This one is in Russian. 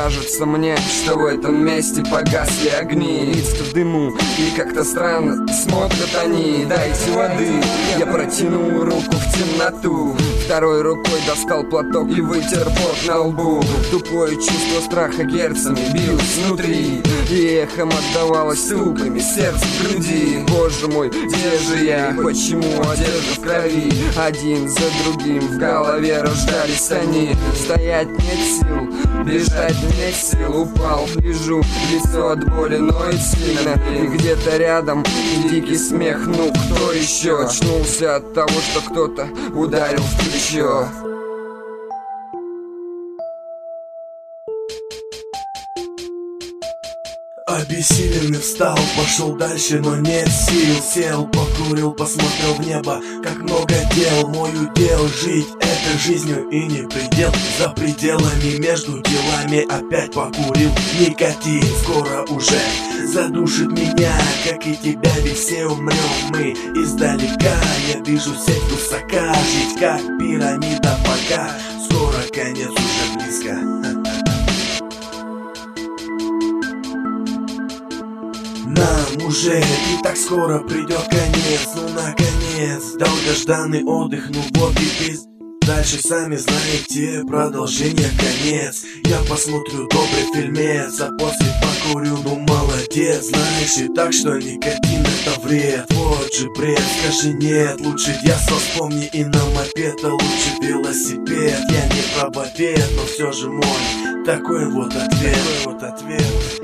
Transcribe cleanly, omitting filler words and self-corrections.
Кажется мне, что в этом месте погасли огни. Лица в дыму, и как-то странно смотрят они. Дайте воды, я протянул руку в темноту. Второй рукой достал платок и вытер пот на лбу. Тупое чувство страха герцами билось внутри, и эхом отдавалось стуками сердце в груди. Боже мой, где же я? Почему одежда в крови? Один за другим в голове рождались они. Стоять нет сил, бежать нет сил. Упал, лежу, лицо от боли ноет сильно. И где-то рядом дикий смех, ну кто еще? Очнулся от того, что кто-то ударил в плечо. Обессиленный встал, пошел дальше, но нет сил. Сел, покурил, посмотрел в небо, как много дел. Мой удел жить этой жизнью и не предел. За пределами между делами опять покурил. Никотин скоро уже задушит меня, как и тебя, ведь все умрем мы издалека. Я вижу сеть высока, жить как пирамида пока. Скоро конец уже близко. Нам уже и так скоро придет конец. Ну наконец, долгожданный отдых, ну вот и без. Дальше сами знаете, продолжение конец. Я посмотрю добрый фильмец, а после покурю, ну молодец. Знаешь и так, что никотин это вред. Вот же бред, скажи нет. Лучше детство вспомни и на мопед, а лучше велосипед. Я не правовед, но все же мой такой вот ответ.